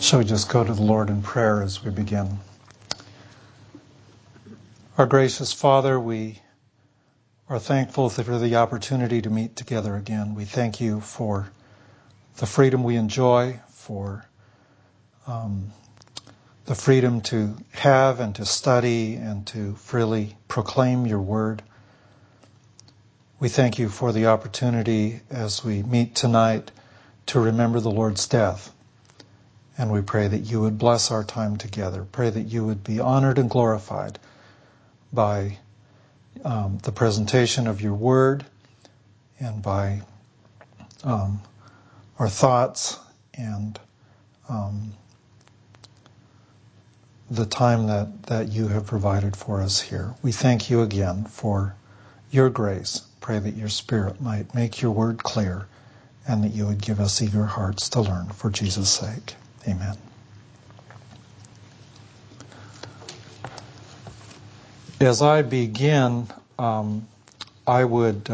Shall we just go to the Lord in prayer as we begin? Our gracious Father, we are thankful for the opportunity to meet together again. We thank you for the freedom we enjoy, for the freedom to have and to study and to freely proclaim your word. We thank you for the opportunity as we meet tonight to remember the Lord's death. And we pray that you would bless our time together. Pray that you would be honored and glorified by the presentation of your word and by our thoughts and the time that you have provided for us here. We thank you again for your grace. Pray that your Spirit might make your word clear and that you would give us eager hearts to learn for Jesus' sake. Amen. As I begin, I would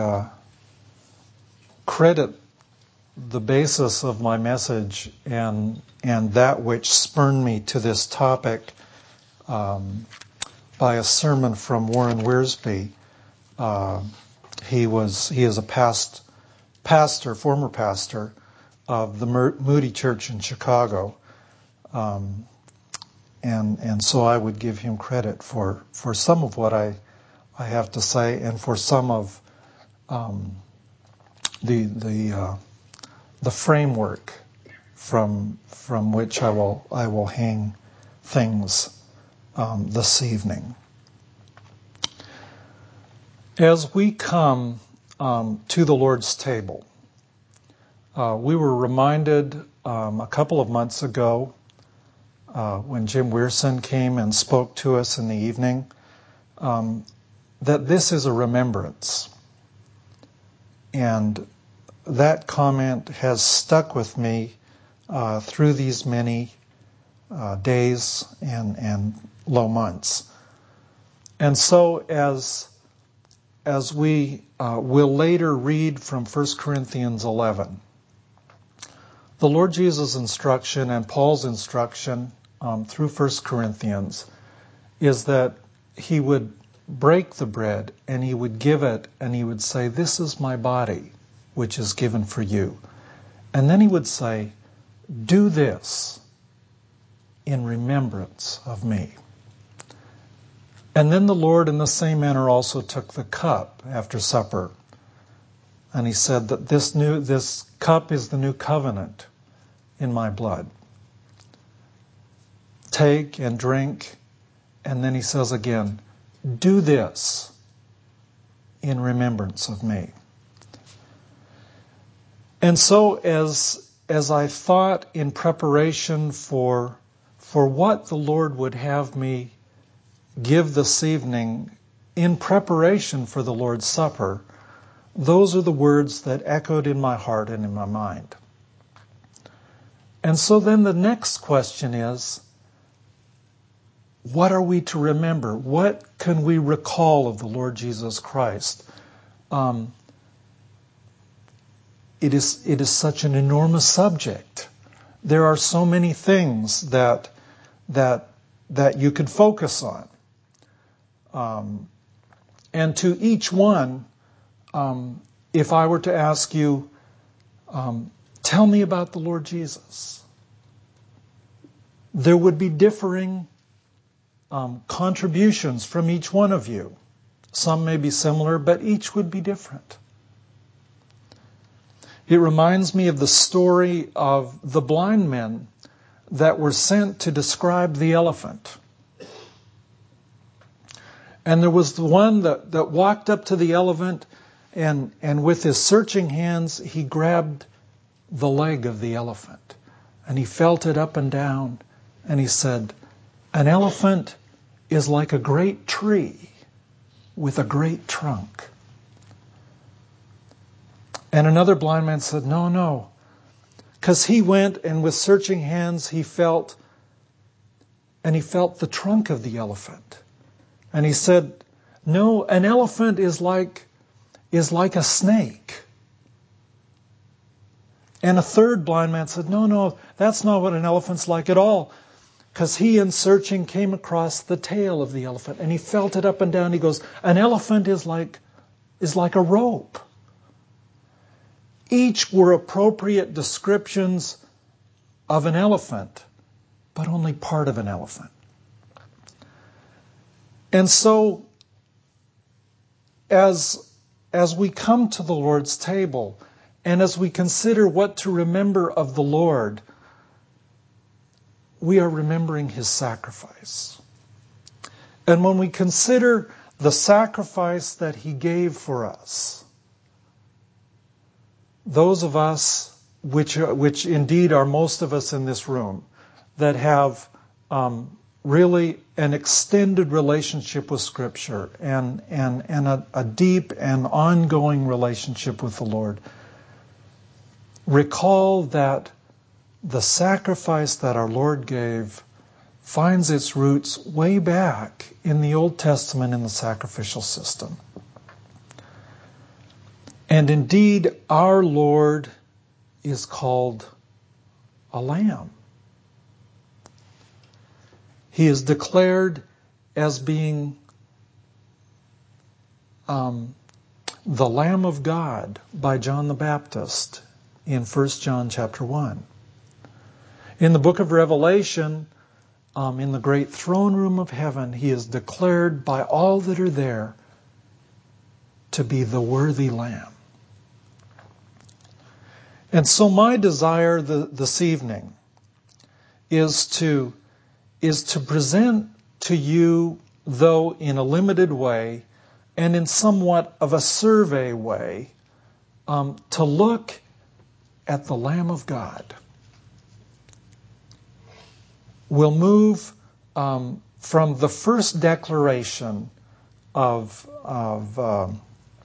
credit the basis of my message and that which spurred me to this topic by a sermon from Warren Wiersbe. He is a former pastor of the Moody Church in Chicago, and so I would give him credit for some of what I have to say, and for some of the framework from which I will hang things this evening. As we come to the Lord's table, we were reminded a couple of months ago when Jim Weirson came and spoke to us in the evening that this is a remembrance. And that comment has stuck with me through these many days and low months. And so as we will later read from 1 Corinthians 11, the Lord Jesus' instruction and Paul's instruction through 1 Corinthians is that he would break the bread and he would give it and he would say, "This is my body, which is given for you." And then he would say, "Do this in remembrance of me." And then the Lord in the same manner also took the cup after supper. And he said that this cup is the new covenant in my blood. Take and drink. And then he says again, "Do this in remembrance of me." And so as I thought in preparation for what the Lord would have me give this evening in preparation for the Lord's Supper, those are the words that echoed in my heart and in my mind. And so then the next question is, what are we to remember? What can we recall of the Lord Jesus Christ? It is such an enormous subject. There are so many things that you could focus on. And to each one, if I were to ask you, tell me about the Lord Jesus, there would be differing contributions from each one of you. Some may be similar, but each would be different. It reminds me of the story of the blind men that were sent to describe the elephant. And there was the one that walked up to the elephant and with his searching hands, he grabbed the leg of the elephant and he felt it up and down and he said, "An elephant is like a great tree with a great trunk." And another blind man said, No, because he went and with searching hands he felt the trunk of the elephant. And he said, "No, an elephant is like a snake. And a third blind man said, no, that's not what an elephant's like at all. Because he, in searching, came across the tail of the elephant, and he felt it up and down. He goes, an elephant is like a rope. Each were appropriate descriptions of an elephant, but only part of an elephant. And so, as we come to the Lord's table, and as we consider what to remember of the Lord, we are remembering His sacrifice. And when we consider the sacrifice that He gave for us, those of us, which indeed are most of us in this room, that have really an extended relationship with Scripture and a deep and ongoing relationship with the Lord, recall that the sacrifice that our Lord gave finds its roots way back in the Old Testament in the sacrificial system. And indeed, our Lord is called a lamb. He is declared as being the Lamb of God by John the Baptist in 1 John chapter 1. In the book of Revelation, in the great throne room of heaven, He is declared by all that are there to be the worthy Lamb. And so my desire this evening is to present to you, though in a limited way and in somewhat of a survey way, to look at the Lamb of God. We'll move from the first declaration of the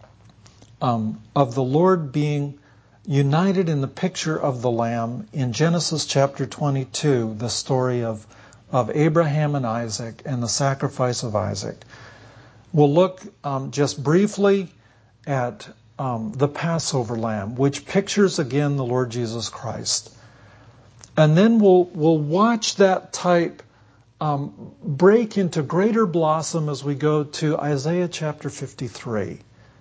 Lord being united in the picture of the Lamb in Genesis chapter 22, the story of Abraham and Isaac and the sacrifice of Isaac. We'll look just briefly at the Passover lamb, which pictures again the Lord Jesus Christ. And then we'll watch that type break into greater blossom as we go to Isaiah chapter 53.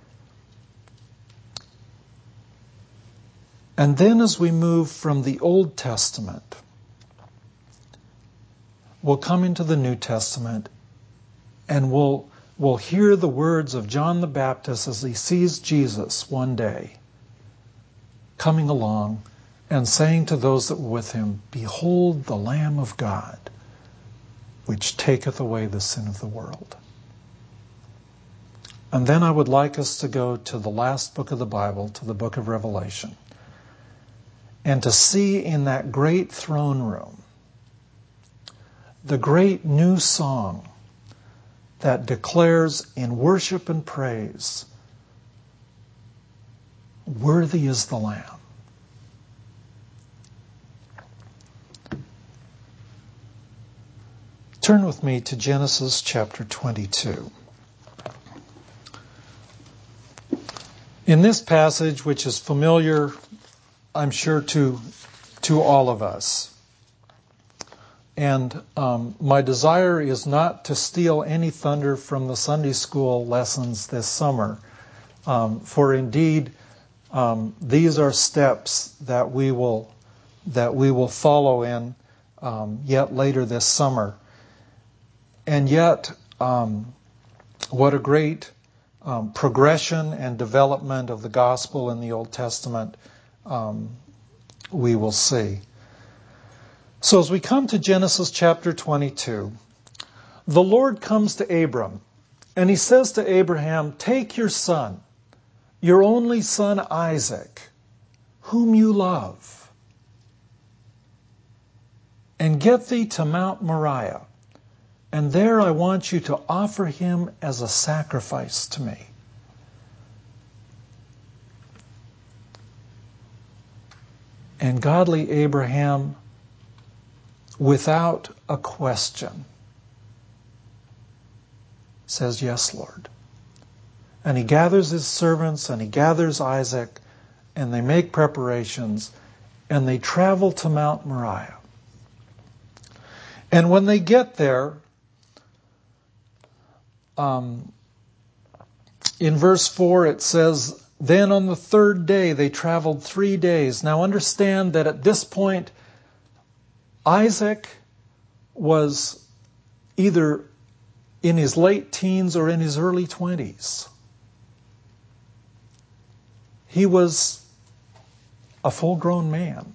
And then as we move from the Old Testament, we'll come into the New Testament, and we'll hear the words of John the Baptist as he sees Jesus one day coming along and saying to those that were with him, "Behold the Lamb of God, which taketh away the sin of the world." And then I would like us to go to the last book of the Bible, to the book of Revelation, and to see in that great throne room the great new song that declares in worship and praise, "Worthy is the Lamb." Turn with me to Genesis chapter 22. In this passage, which is familiar, I'm sure, to all of us, and my desire is not to steal any thunder from the Sunday school lessons this summer, for indeed these are steps that we will follow in yet later this summer. And yet, what a great progression and development of the gospel in the Old Testament we will see. So as we come to Genesis chapter 22, the Lord comes to Abram, and He says to Abraham, "Take your son, your only son Isaac, whom you love, and get thee to Mount Moriah, and there I want you to offer him as a sacrifice to me." And godly Abraham, without a question, says, "Yes, Lord." And he gathers his servants and he gathers Isaac, and they make preparations, and they travel to Mount Moriah. And when they get there, in verse 4 it says, then on the third day they traveled 3 days. Now understand that at this point, Isaac was either in his late teens or in his early 20s. He was a full-grown man.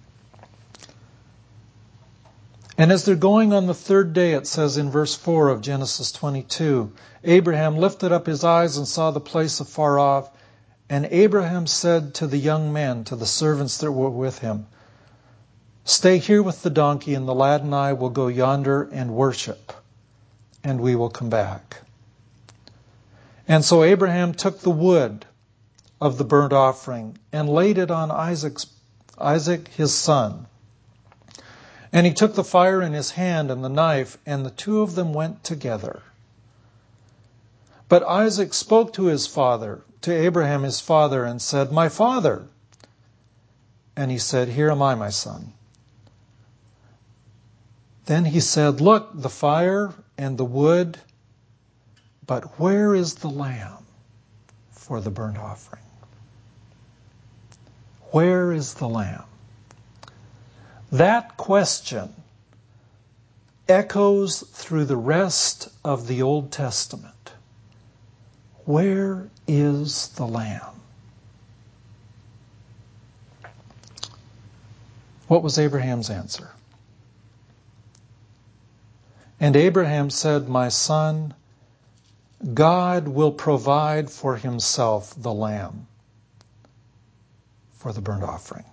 And as they're going on the third day, it says in verse 4 of Genesis 22, Abraham lifted up his eyes and saw the place afar off. And Abraham said to the young men, to the servants that were with him, stay here with the donkey, and the lad and I will go yonder and worship, and we will come back. And so Abraham took the wood of the burnt offering and laid it on Isaac his son. And he took the fire in his hand and the knife, and the two of them went together. But Isaac spoke to his father, to Abraham his father, and said, my father. And he said, here am I, my son. Then he said, look, the fire and the wood, but where is the lamb for the burnt offering? Where is the lamb? That question echoes through the rest of the Old Testament. Where is the lamb? What was Abraham's answer? And Abraham said, my son, God will provide for himself the lamb for the burnt offering.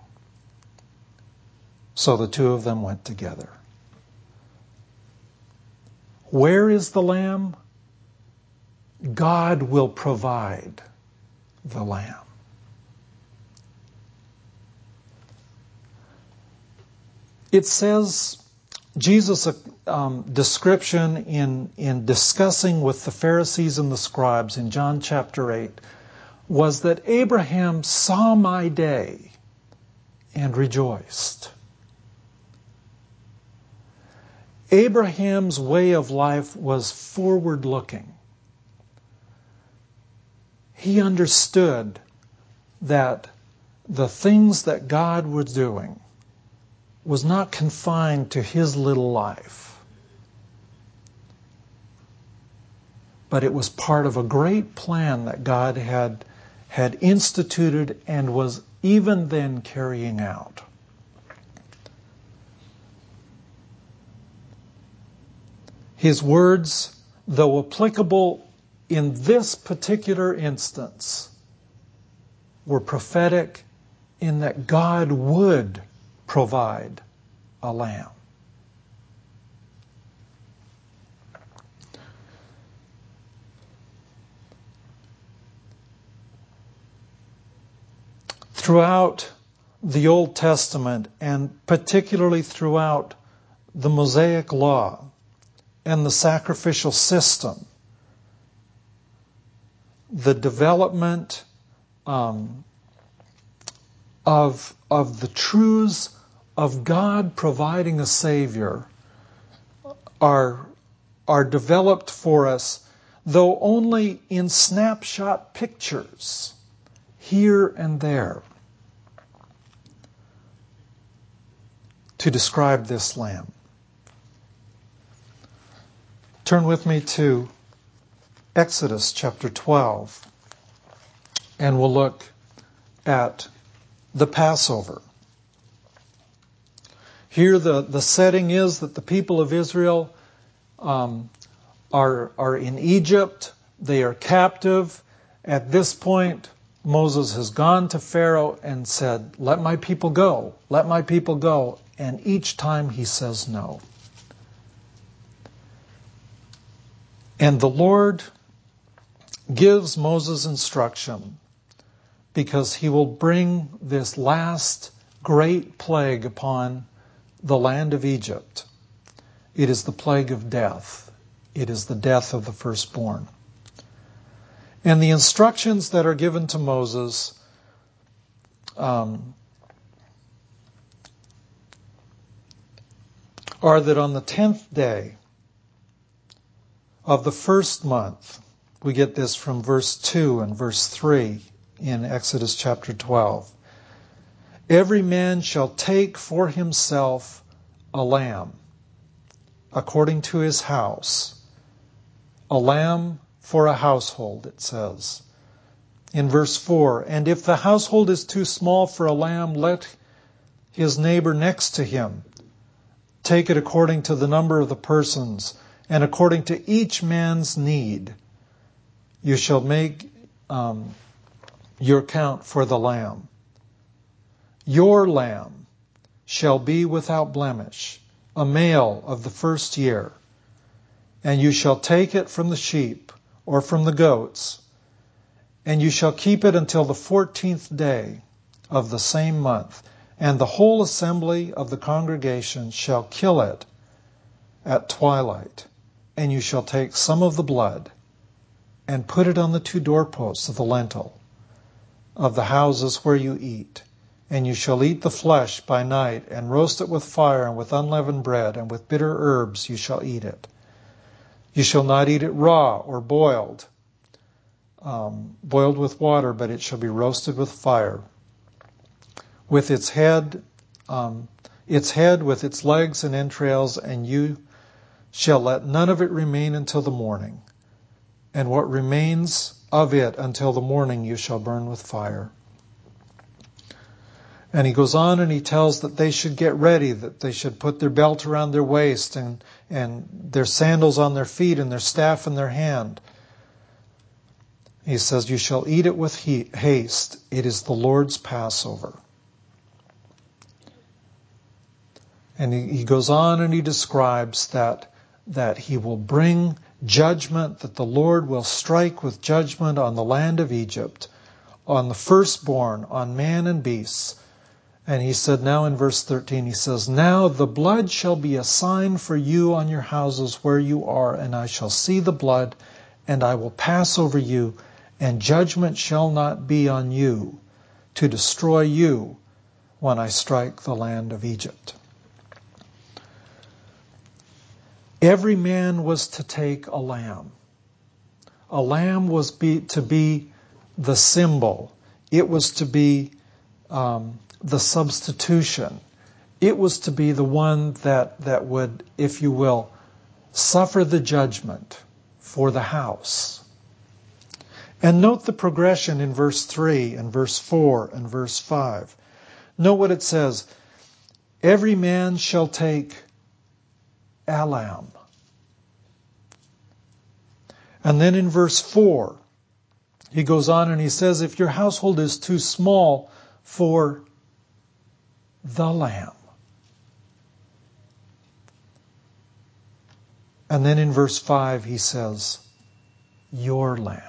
So the two of them went together. Where is the lamb? God will provide the lamb. It says, Jesus' description in discussing with the Pharisees and the scribes in John chapter 8 was that Abraham saw my day and rejoiced. Abraham's way of life was forward-looking. He understood that the things that God was doing was not confined to his little life, but it was part of a great plan that God had instituted and was even then carrying out. His words, though applicable in this particular instance, were prophetic in that God would provide a lamb. Throughout the Old Testament, and particularly throughout the Mosaic Law and the sacrificial system, the development of the truths of God providing a Savior are developed for us, though only in snapshot pictures, here and there, to describe this lamb. Turn with me to Exodus chapter 12, and we'll look at the Passover. Here the setting is that the people of Israel are in Egypt. They are captive. At this point, Moses has gone to Pharaoh and said, let my people go, let my people go. And each time he says no. And the Lord gives Moses instruction because he will bring this last great plague upon the land of Egypt. It is the plague of death. It is the death of the firstborn. And the instructions that are given to Moses are that on the 10th day of the first month, we get this from verse 2 and verse 3 in Exodus chapter 12, every man shall take for himself a lamb, according to his house, a lamb for a household, it says. In verse 4, and if the household is too small for a lamb, let his neighbor next to him take it according to the number of the persons, and according to each man's need. You shall make your count for the lamb. Your lamb shall be without blemish, a male of the first year, and you shall take it from the sheep or from the goats, and you shall keep it until the 14th day of the same month, and the whole assembly of the congregation shall kill it at twilight, and you shall take some of the blood and put it on the 2 doorposts of the lintel of the houses where you eat. And you shall eat the flesh by night, and roast it with fire, and with unleavened bread, and with bitter herbs you shall eat it. You shall not eat it raw or boiled with water, but it shall be roasted with fire, with its head with its legs and entrails, and you shall let none of it remain until the morning. And what remains of it until the morning you shall burn with fire. And he goes on and he tells that they should get ready, that they should put their belt around their waist and their sandals on their feet and their staff in their hand. He says, you shall eat it with haste. It is the Lord's Passover. And he goes on and he describes that he will bring judgment, that the Lord will strike with judgment on the land of Egypt, on the firstborn, on man and beasts. And he said, now in verse 13, he says, now the blood shall be a sign for you on your houses where you are, and I shall see the blood, and I will pass over you, and judgment shall not be on you to destroy you when I strike the land of Egypt. Every man was to take a lamb. A lamb was to be the symbol. It was to be the substitution. It was to be the one that would, if you will, suffer the judgment for the house. And note the progression in verse 3 and verse 4 and verse 5. Note what it says. Every man shall take a lamb. And then in verse 4, he goes on and he says, if your household is too small for the lamb. And then in verse 5 he says, your lamb.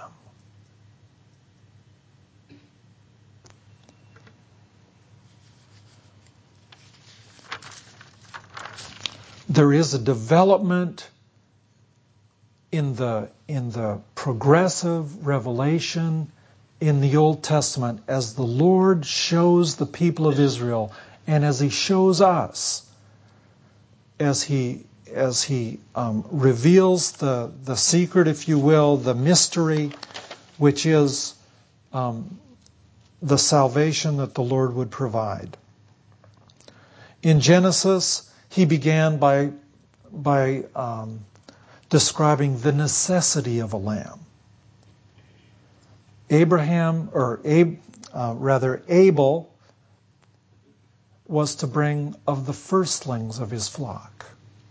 There is a development in the progressive revelation in the Old Testament as the Lord shows the people of Israel and as He shows us, as He reveals the secret, if you will, the mystery, which is the salvation that the Lord would provide. In Genesis, He began by describing the necessity of a lamb. Abel was to bring of the firstlings of his flock.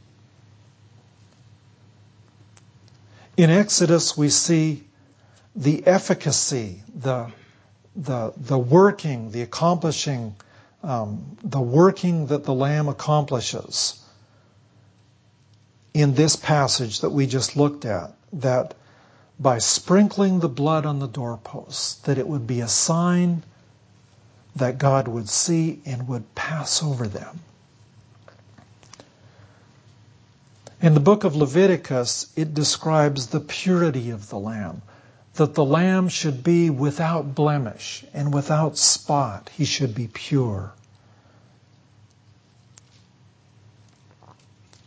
In Exodus, we see the efficacy, the working, the accomplishing, the working that the Lamb accomplishes in this passage that we just looked at, that by sprinkling the blood on the doorposts, that it would be a sign that God would see and would pass over them. In the book of Leviticus, it describes the purity of the lamb, that the lamb should be without blemish and without spot. He should be pure.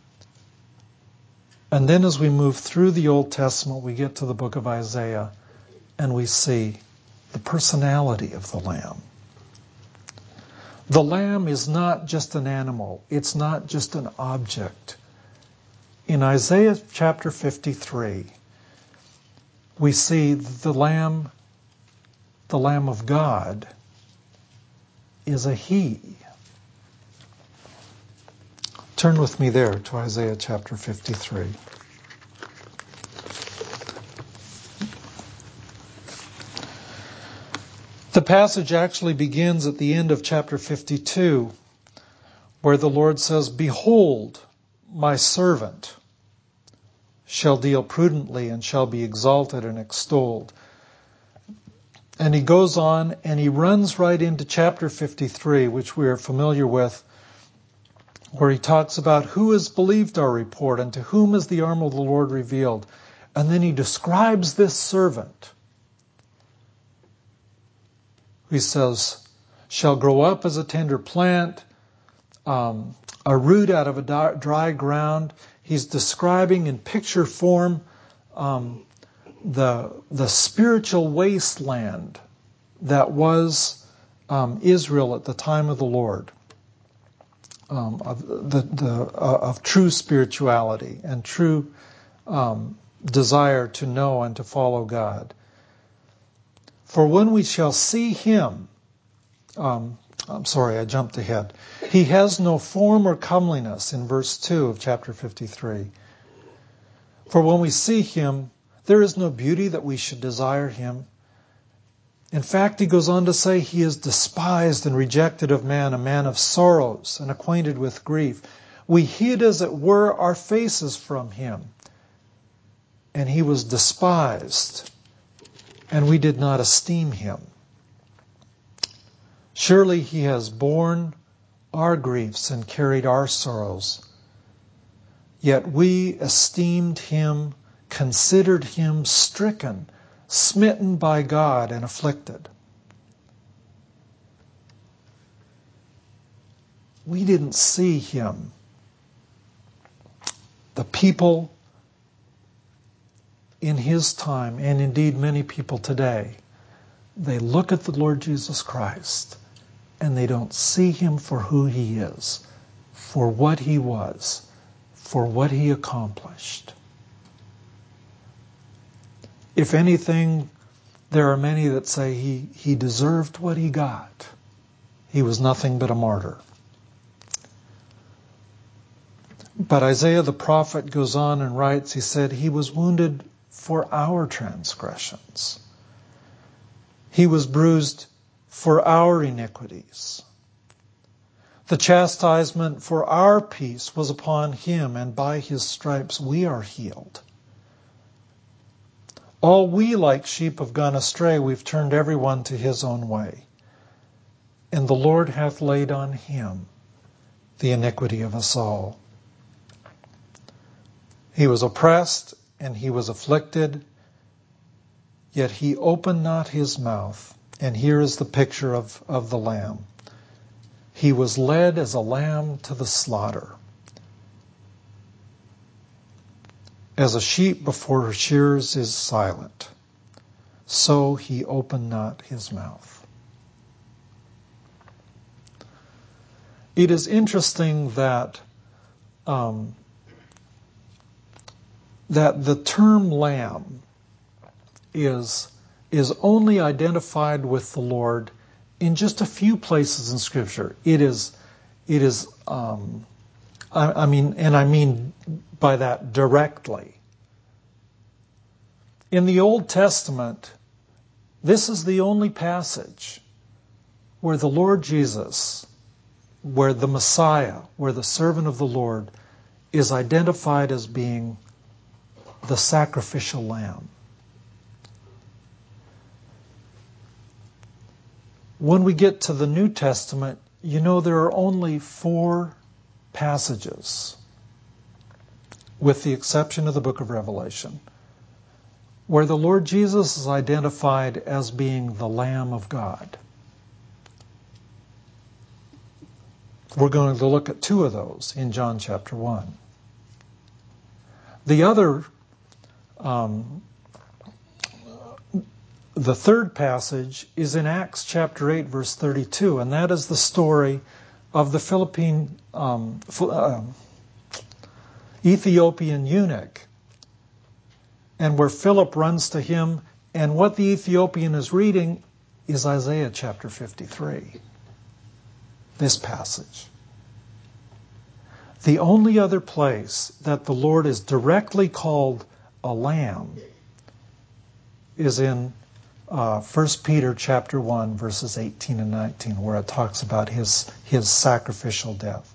And then as we move through the Old Testament, we get to the book of Isaiah, and we see the personality of the Lamb. The Lamb is not just an animal. It's not just an object. In Isaiah chapter 53, we see the Lamb of God is a He. Turn with me there to Isaiah chapter 53. The passage actually begins at the end of chapter 52, where the Lord says, "Behold, my servant shall deal prudently and shall be exalted and extolled." And he goes on and he runs right into chapter 53, which we are familiar with, where he talks about who has believed our report and to whom is the arm of the Lord revealed. And then he describes this servant. He says, shall grow up as a tender plant, a root out of a dry ground. He's describing in picture form the spiritual wasteland that was Israel at the time of the Lord, of true spirituality and true desire to know and to follow God. For when we shall see Him, I'm sorry, I jumped ahead. He has no form or comeliness in verse 2 of chapter 53. For when we see Him, there is no beauty that we should desire Him. In fact, he goes on to say, He is despised and rejected of man, a man of sorrows and acquainted with grief. We hid, as it were, our faces from Him, and He was despised, and we did not esteem Him. Surely He has borne our griefs and carried our sorrows. Yet we esteemed Him, considered Him stricken, smitten by God, and afflicted. We didn't see Him. The people in His time, and indeed many people today, they look at the Lord Jesus Christ and they don't see Him for who He is, for what He was, for what He accomplished. If anything, there are many that say he deserved what He got. He was nothing but a martyr. But Isaiah the prophet goes on and writes, he said, He was wounded for our transgressions. He was bruised for our iniquities. The chastisement for our peace was upon Him, and by His stripes we are healed. All we like sheep have gone astray, we've turned everyone to his own way. And the Lord hath laid on Him the iniquity of us all. He was oppressed and He was afflicted, yet He opened not His mouth. And here is the picture of the Lamb. He was led as a lamb to the slaughter. As a sheep before her shearers is silent, so He opened not His mouth. It is interesting that that the term lamb is only identified with the Lord in just a few places in Scripture. I mean by that directly. In the Old Testament, this is the only passage where the Lord Jesus, where the Messiah, where the servant of the Lord is identified as being the sacrificial lamb. When we get to the New Testament, you know there are only 4 passages, with the exception of the book of Revelation, where the Lord Jesus is identified as being the Lamb of God. We're going to look at 2 of those in John chapter 1. The third passage is in Acts chapter 8, verse 32, and that is the story of the Ethiopian eunuch, and where Philip runs to him, and what the Ethiopian is reading is Isaiah chapter 53, this passage. The only other place that the Lord is directly called a lamb is in 1 Peter chapter 1, verses 18 and 19, where it talks about his sacrificial death.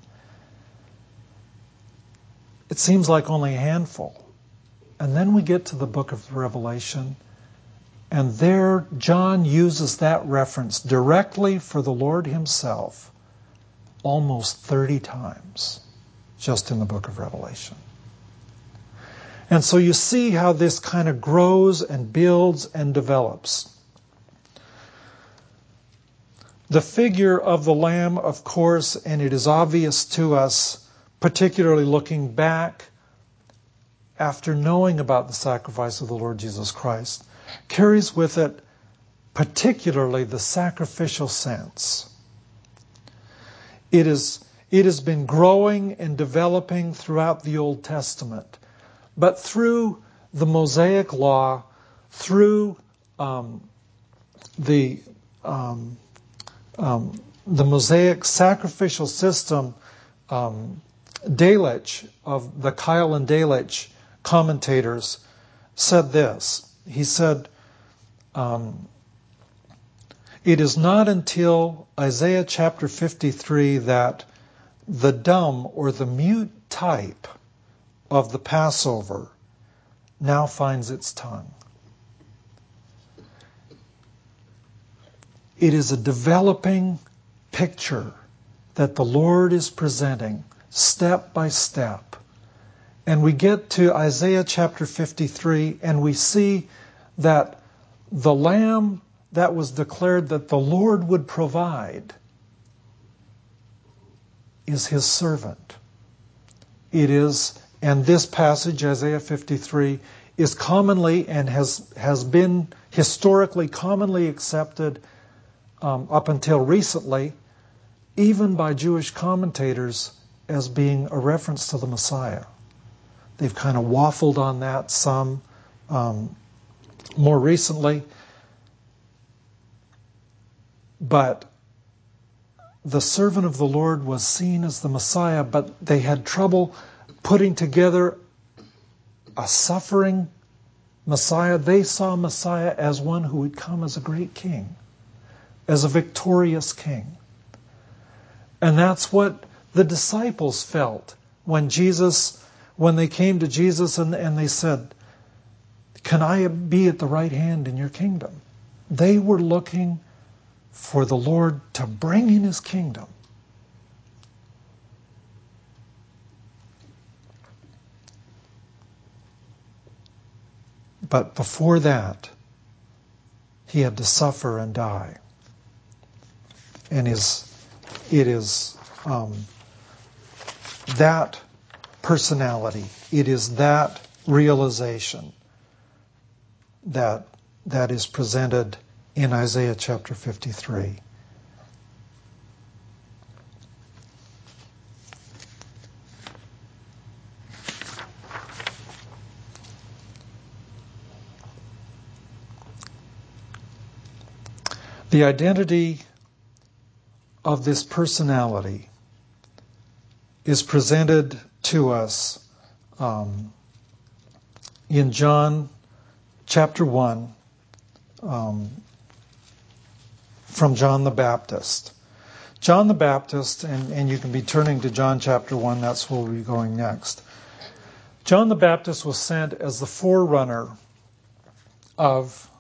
It seems like only a handful. And then we get to the book of Revelation, and there John uses that reference directly for the Lord himself almost 30 times just in the book of Revelation. And so you see how this kind of grows and builds and develops. The figure of the Lamb, of course, and it is obvious to us, particularly looking back after knowing about the sacrifice of the Lord Jesus Christ, carries with it particularly the sacrificial sense. It has been growing and developing throughout the Old Testament. But through the Mosaic Law, through the Mosaic sacrificial system, Delitzsch, of the Keil and Delitzsch commentators, said this. He said, it is not until Isaiah chapter 53 that the dumb or the mute type of the Passover now finds its tongue. It is a developing picture that the Lord is presenting step by step. And we get to Isaiah chapter 53 and we see that the lamb that was declared that the Lord would provide is his servant. It is, and this passage, Isaiah 53, is commonly and has been historically commonly accepted up until recently, even by Jewish commentators, as being a reference to the Messiah. They've kind of waffled on that some more recently. But the servant of the Lord was seen as the Messiah, but they had trouble putting together a suffering Messiah. They saw Messiah as one who would come as a great king, as a victorious king. And that's what the disciples felt when they came to Jesus and they said, "Can I be at the right hand in your kingdom?" They were looking for the Lord to bring in his kingdom. But before that, he had to suffer and die. And it is that personality, it is that realization that is presented in Isaiah chapter 53. The identity of this personality is presented to us in John chapter 1 from John the Baptist. John the Baptist, and you can be turning to John chapter 1, that's where we'll be going next. John the Baptist was sent as the forerunner of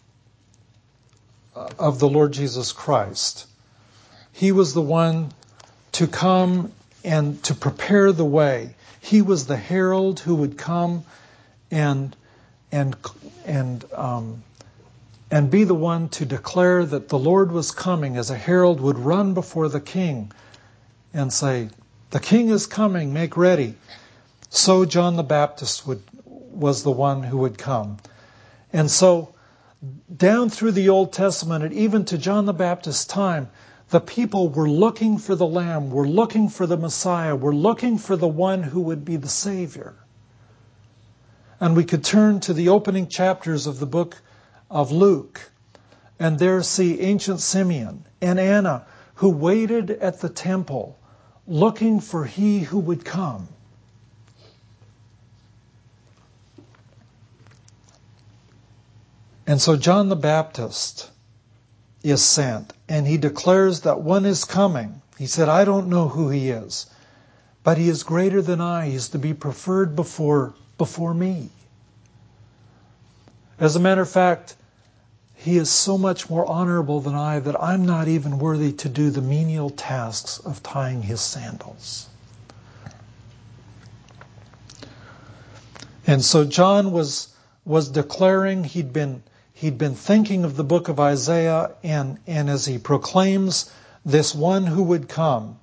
the Lord Jesus Christ. He was the one to come and to prepare the way. He was the herald who would come and be the one to declare that the Lord was coming, as a herald would run before the king and say, "The king is coming, make ready." so John the Baptist was the one who would come. And so down through the Old Testament and even to John the Baptist's time, the people were looking for the Lamb, were looking for the Messiah, were looking for the one who would be the Savior. And we could turn to the opening chapters of the book of Luke and there see ancient Simeon and Anna who waited at the temple looking for he who would come. And so John the Baptist is sent, and he declares that one is coming. He said, I don't know who he is, but he is greater than I. He is to be preferred before me. As a matter of fact, he is so much more honorable than I that I'm not even worthy to do the menial tasks of tying his sandals. And so John was declaring, he'd been thinking of the book of Isaiah, and as he proclaims this one who would come,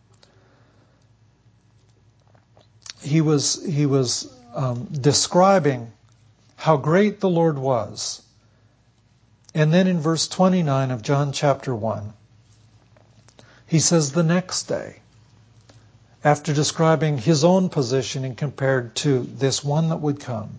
he was describing how great the Lord was. And then in verse 29 of John chapter 1, he says the next day, after describing his own positioning compared to this one that would come,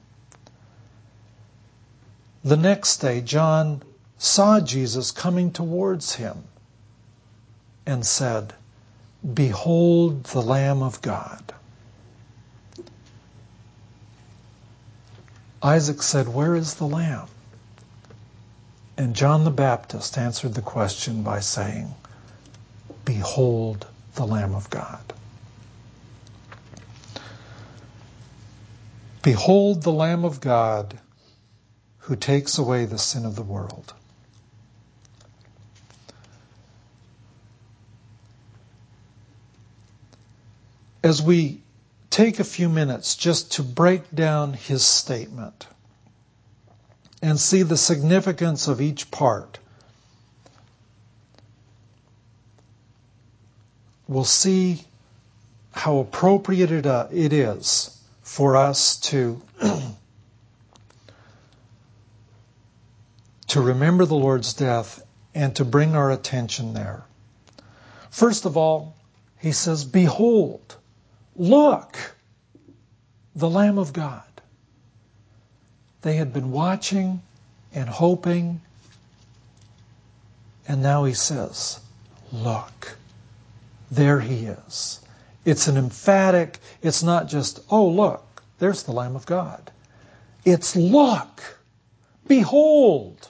the next day John saw Jesus coming towards him and said, Behold the Lamb of God. Isaac said, Where is the Lamb? And John the Baptist answered the question by saying, Behold the Lamb of God. Behold the Lamb of God who takes away the sin of the world. As we take a few minutes just to break down his statement and see the significance of each part, we'll see how appropriate it is for us to remember the Lord's death and to bring our attention there. First of all, he says, Behold, look, the Lamb of God. They had been watching and hoping, and now he says, Look, there he is. It's an emphatic, it's not just, oh, look, there's the Lamb of God. It's look, behold.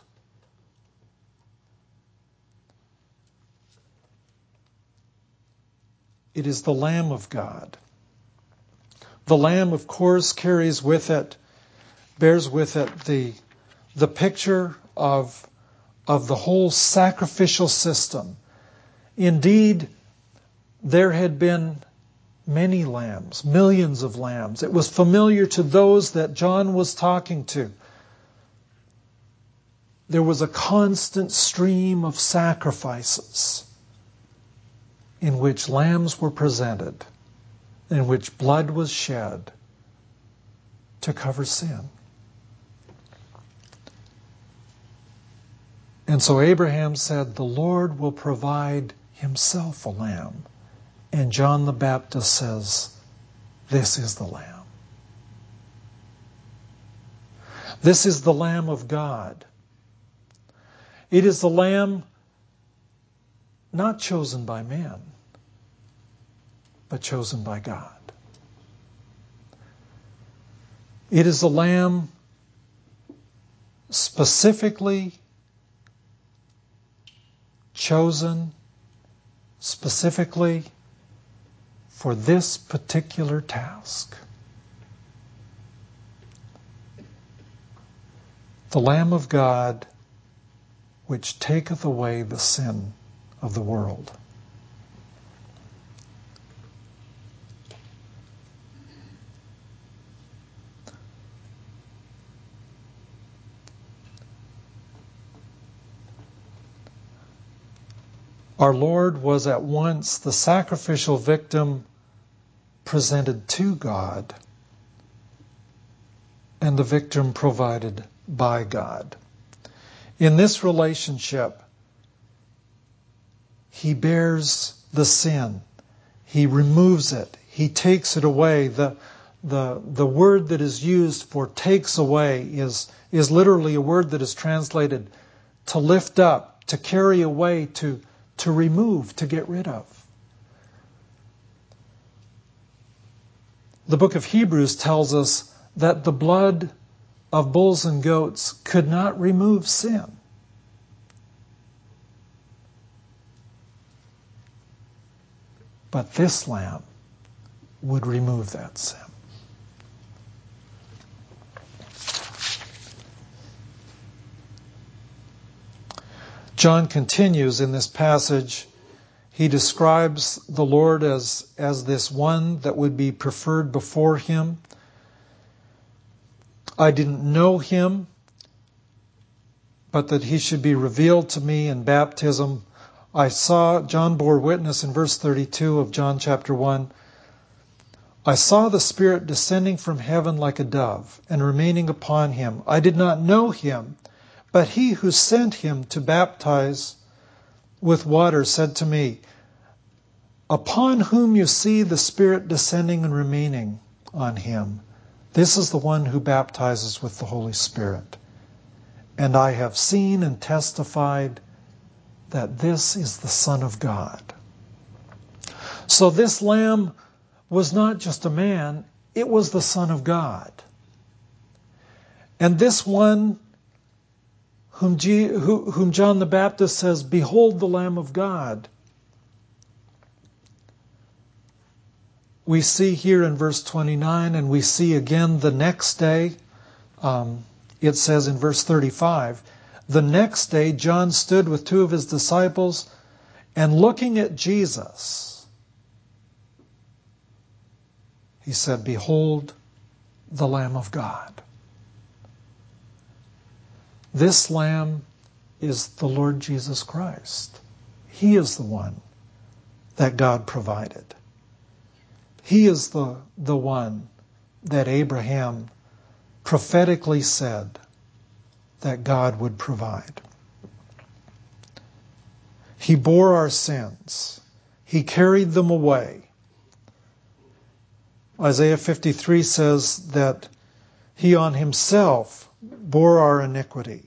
It is the Lamb of God. The Lamb, of course, bears with it the picture of the whole sacrificial system. Indeed, there had been many lambs, millions of lambs. It was familiar to those that John was talking to. There was a constant stream of sacrifices in which lambs were presented, in which blood was shed to cover sin. And so Abraham said, the Lord will provide himself a lamb. And John the Baptist says, this is the Lamb. This is the Lamb of God. It is the Lamb not chosen by man, but chosen by God. It is the Lamb specifically chosen, specifically for this particular task. The Lamb of God, which taketh away the sin of the world. Our Lord was at once the sacrificial victim presented to God and the victim provided by God. In this relationship, He bears the sin. He removes it. He takes it away. The word that is used for takes away is literally a word that is translated to lift up, to carry away, to remove, to get rid of. The book of Hebrews tells us that the blood of bulls and goats could not remove sin. But this lamb would remove that sin. John continues in this passage. He describes the Lord as this one that would be preferred before Him. I didn't know Him, but that He should be revealed to me in baptism. John bore witness in verse 32 of John chapter 1. I saw the Spirit descending from heaven like a dove and remaining upon Him. I did not know Him, but He who sent Him to baptize with water said to me, upon whom you see the Spirit descending and remaining on Him, this is the one who baptizes with the Holy Spirit. And I have seen and testified that this is the Son of God. So this Lamb was not just a man, it was the Son of God. And this one whom John the Baptist says, behold the Lamb of God, we see here in verse 29, and we see again the next day. It says in verse 35, the next day John stood with two of his disciples, and looking at Jesus, he said, behold the Lamb of God. This Lamb is the Lord Jesus Christ. He is the one that God provided. He is the one that Abraham prophetically said that God would provide. He bore our sins. He carried them away. Isaiah 53 says that He on Himself bore our iniquity.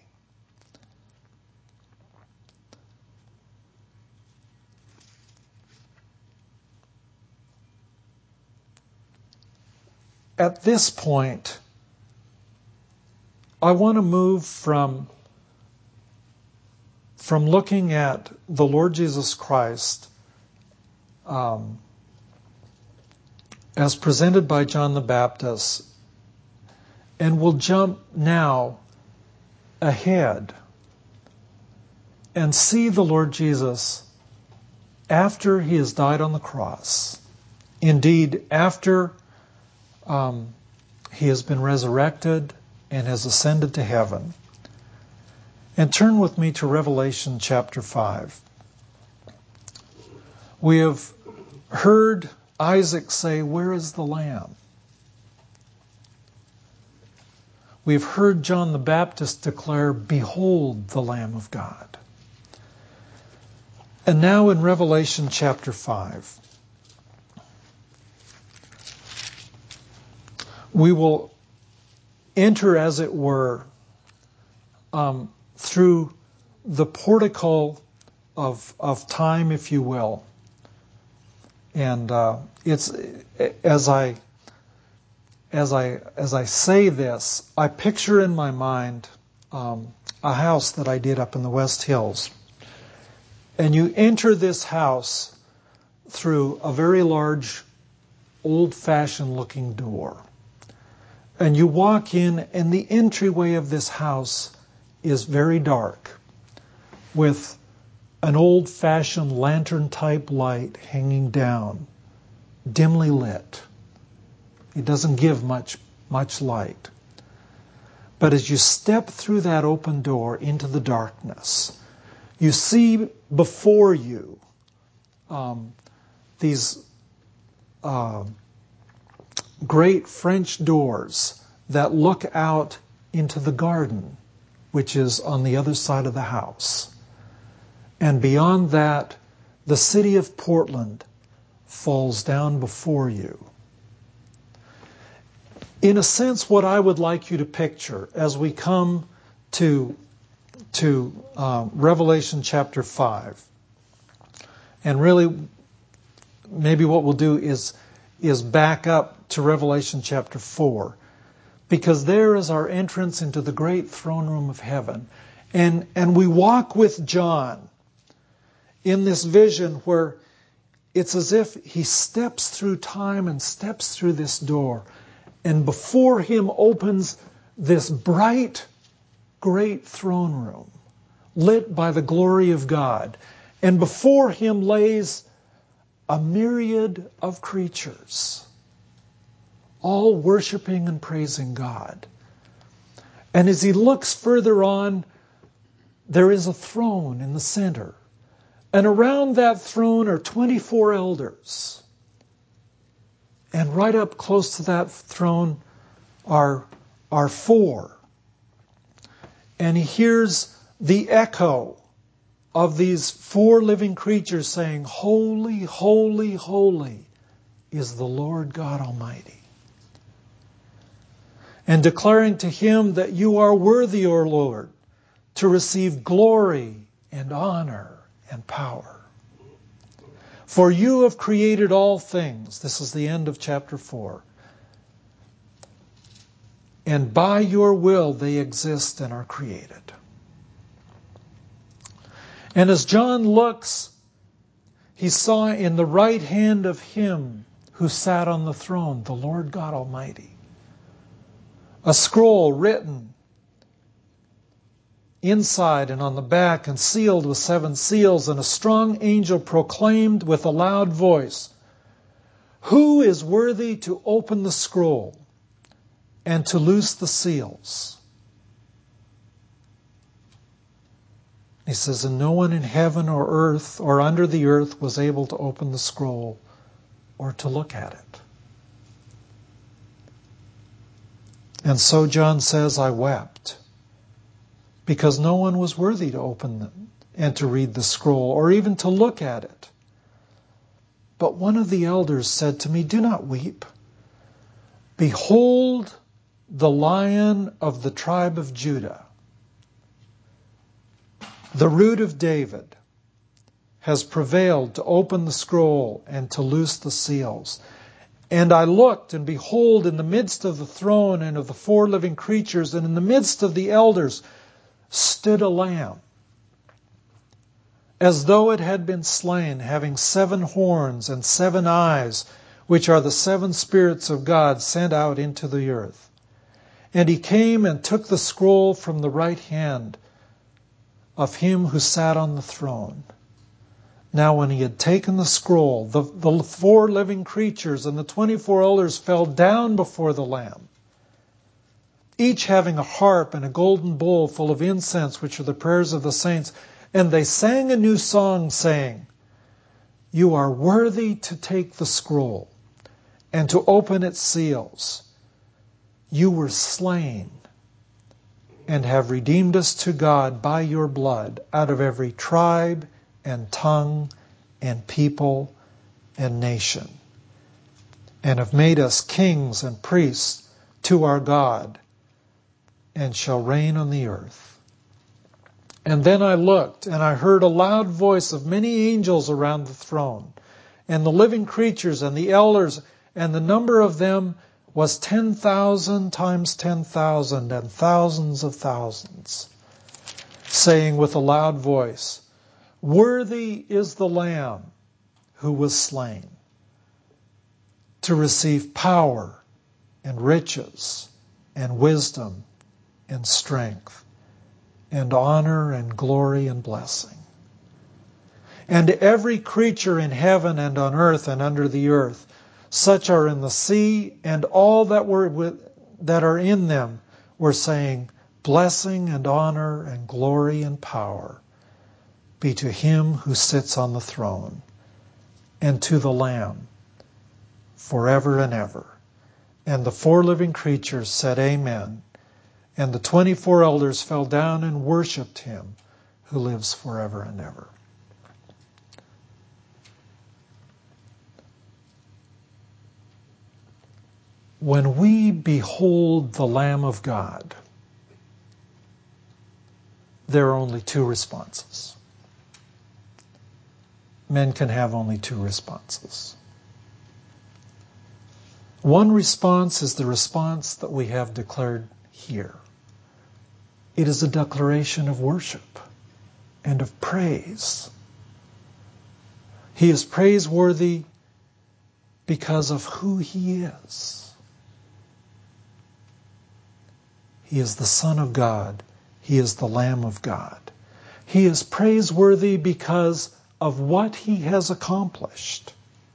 At this point, I want to move from looking at the Lord Jesus Christ as presented by John the Baptist, and we'll jump now ahead and see the Lord Jesus after He has died on the cross. Indeed, after He has been resurrected and has ascended to heaven. And turn with me to Revelation chapter 5. We have heard Isaac say, where is the Lamb? We've heard John the Baptist declare, behold the Lamb of God. And now in Revelation chapter 5, we will enter, as it were, through the portico of time, if you will. And it's as I say this, I picture in my mind a house that I did up in the West Hills. And you enter this house through a very large, old-fashioned looking door. And you walk in, and the entryway of this house is very dark, with an old-fashioned lantern-type light hanging down, dimly lit. It doesn't give much light. But as you step through that open door into the darkness, you see before you these great French doors that look out into the garden, which is on the other side of the house. And beyond that, the city of Portland falls down before you. In a sense, what I would like you to picture as we come to Revelation chapter 5, and really maybe what we'll do is back up to Revelation chapter 4, because there is our entrance into the great throne room of heaven. And we walk with John in this vision where it's as if he steps through time and steps through this door, and before him opens this bright, great throne room, lit by the glory of God. And before him lays a myriad of creatures, all worshiping and praising God. And as he looks further on, there is a throne in the center. And around that throne are 24 elders. And right up close to that throne are 4. And he hears the echo of these 4 living creatures saying, "Holy, holy, holy is the Lord God Almighty." And declaring to him that you are worthy, O Lord, to receive glory and honor and power. For you have created all things. This is the end of chapter 4. And by your will they exist and are created. And as John looks, he saw in the right hand of him who sat on the throne, the Lord God Almighty, a scroll written inside and on the back and sealed with 7 seals, and a strong angel proclaimed with a loud voice, "Who is worthy to open the scroll and to loose the seals?" He says, and no one in heaven or earth or under the earth was able to open the scroll or to look at it. And so John says, I wept, because no one was worthy to open them and to read the scroll or even to look at it. But one of the elders said to me, "Do not weep. Behold, the Lion of the tribe of Judah, the Root of David, has prevailed to open the scroll and to loose the seals." And I looked, and behold, in the midst of the throne and of the 4 living creatures, and in the midst of the elders, stood a lamb, as though it had been slain, having 7 horns and 7 eyes, which are the 7 spirits of God sent out into the earth. And he came and took the scroll from the right hand of him who sat on the throne. Now when he had taken the scroll, the 4 living creatures and the 24 elders fell down before the Lamb, each having a harp and a golden bowl full of incense, which are the prayers of the saints. And they sang a new song, saying, "You are worthy to take the scroll and to open its seals. You were slain and have redeemed us to God by your blood out of every tribe and tongue and people and nation, and have made us kings and priests to our God, and shall reign on the earth." And then I looked, and I heard a loud voice of many angels around the throne, and the living creatures and the elders, and the number of them was 10,000 times 10,000 and thousands of thousands, saying with a loud voice, "Worthy is the Lamb who was slain to receive power and riches and wisdom and strength and honor and glory and blessing." And every creature in heaven and on earth and under the earth, such are in the sea and all that are in them, were saying, "Blessing and honor and glory and power be to him who sits on the throne and to the Lamb forever and ever." And the 4 living creatures said, Amen. And the 24 elders fell down and worshipped him who lives forever and ever. When we behold the Lamb of God, there are only 2 responses. Men can have only 2 responses. One response is the response that we have declared here. It is a declaration of worship and of praise. He is praiseworthy because of who he is. He is the Son of God. He is the Lamb of God. He is praiseworthy because of what he has accomplished.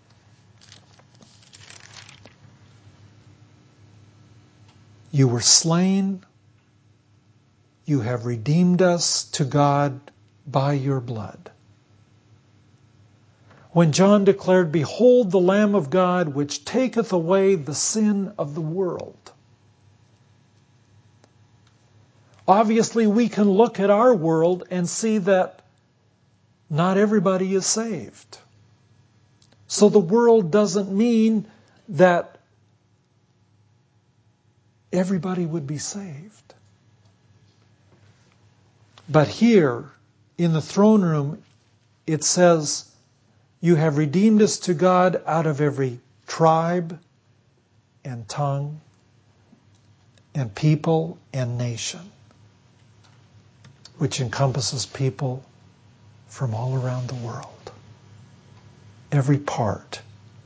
You were slain. You have redeemed us to God by your blood. When John declared, Behold the Lamb of God, which taketh away the sin of the world. Obviously, we can look at our world and see that not everybody is saved. So the world doesn't mean that everybody would be saved. But here, in the throne room, it says, You have redeemed us to God out of every tribe and tongue and people and nation, which encompasses people from all around the world. Every part.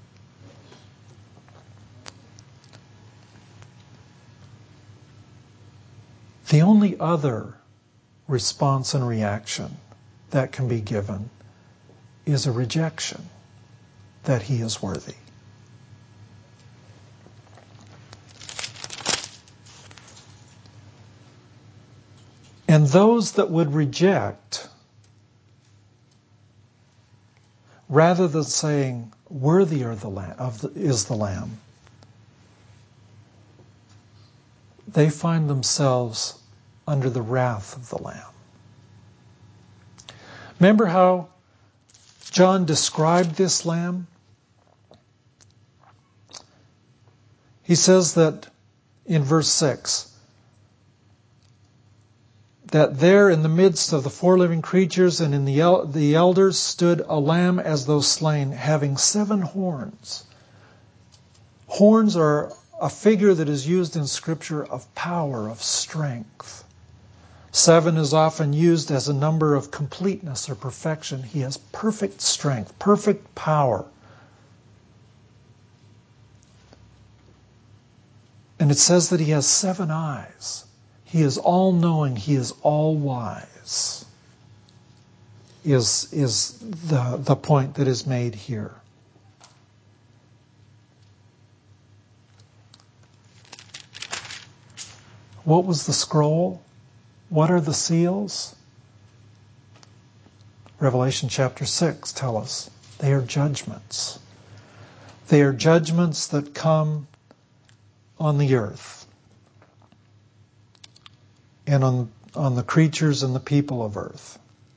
The only other response and reaction that can be given is a rejection that he is worthy. And those that would reject, rather than saying, worthy are is the Lamb, they find themselves under the wrath of the Lamb. Remember how John described this Lamb? He says that in verse 6, that there in the midst of the 4 living creatures and in the elders stood a lamb as though slain, having 7 horns. Horns are a figure that is used in Scripture of power, of strength. 7 is often used as a number of completeness or perfection. He has perfect strength, perfect power. And it says that he has 7 eyes. He is all-knowing. He is all-wise, is the point that is made here. What was the scroll? What are the seals? Revelation chapter 6 tell us they are judgments. They are judgments that come on the earth and on the creatures and the people of earth.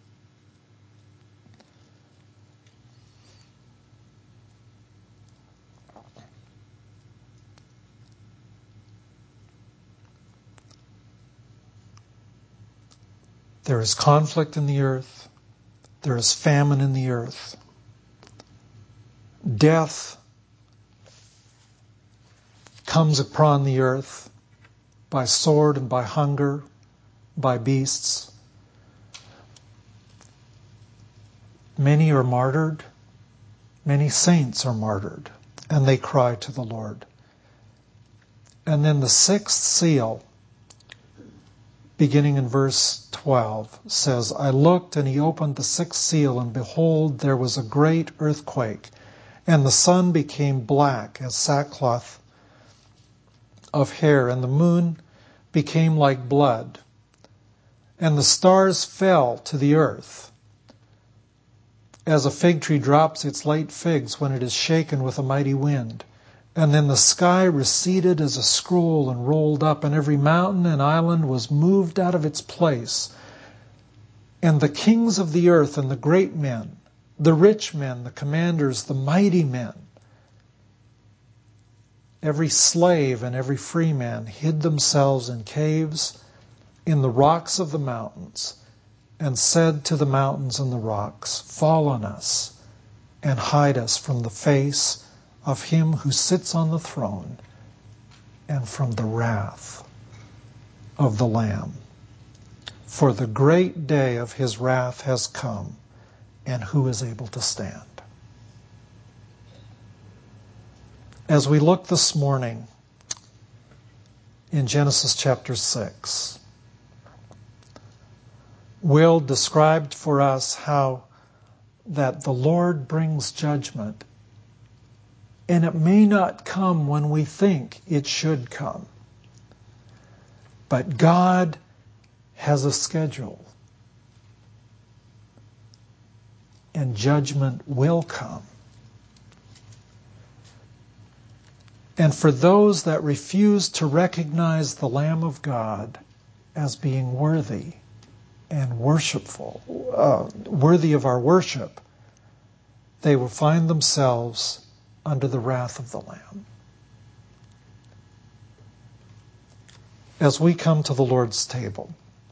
There is conflict in the earth. There is famine in the earth. Death comes upon the earth by sword and by hunger, by beasts. Many are martyred. Many saints are martyred, and they cry to the Lord. And then the 6th seal, beginning in verse 12, says, I looked, and he opened the 6th seal, and behold, there was a great earthquake, and the sun became black as sackcloth of hair, and the moon became like blood, and the stars fell to the earth, as a fig tree drops its late figs when it is shaken with a mighty wind. And then the sky receded as a scroll and rolled up, and every mountain and island was moved out of its place. And the kings of the earth and the great men, the rich men, the commanders, the mighty men, every slave and every free man hid themselves in caves in the rocks of the mountains, and said to the mountains and the rocks, "Fall on us and hide us from the face of him who sits on the throne and from the wrath of the Lamb. For the great day of his wrath has come, and who is able to stand?" As we look this morning in Genesis chapter 6, Will described for us how that the Lord brings judgment, and it may not come when we think it should come. But God has a schedule, and judgment will come. And for those that refuse to recognize the Lamb of God as being worthy and worshipful, worthy of our worship, they will find themselves under the wrath of the Lamb. As we come to the Lord's table,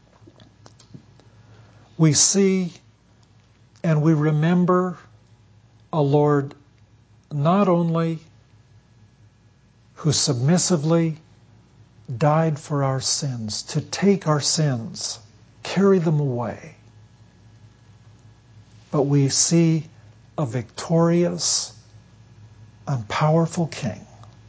we see and we remember a Lord not only who submissively died for our sins, to take our sins, carry them away, but we see a victorious and powerful King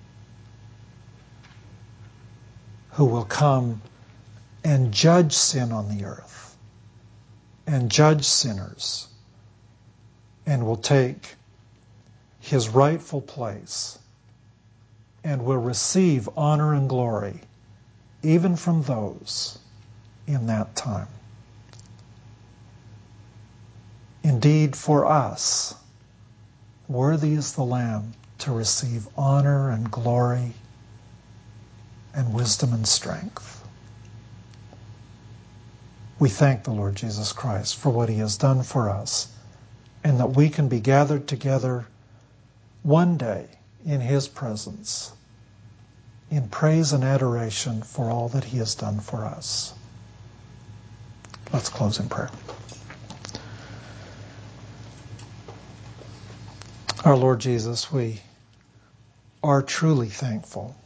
who will come and judge sin on the earth and judge sinners, and will take his rightful place and will receive honor and glory even from those in that time. Indeed, for us, worthy is the Lamb to receive honor and glory and wisdom and strength. We thank the Lord Jesus Christ for what he has done for us, and that we can be gathered together one day in his presence in praise and adoration for all that he has done for us. Let's close in prayer. Our Lord Jesus, we are truly thankful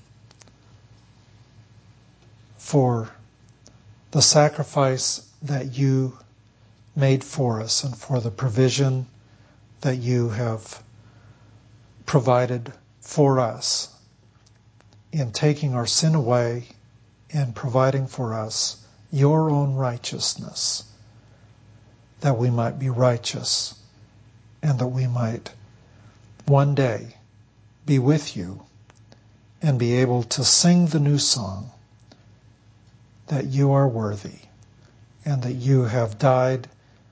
for the sacrifice that you made for us and for the provision that you have provided for us in taking our sin away and providing for us your own righteousness, that we might be righteous and that we might one day be with you and be able to sing the new song that you are worthy and that you have died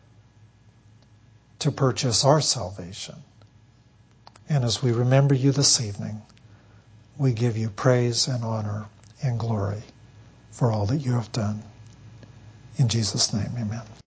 to purchase our salvation. And as we remember you this evening, we give you praise and honor and glory for all that you have done. In Jesus' name, amen.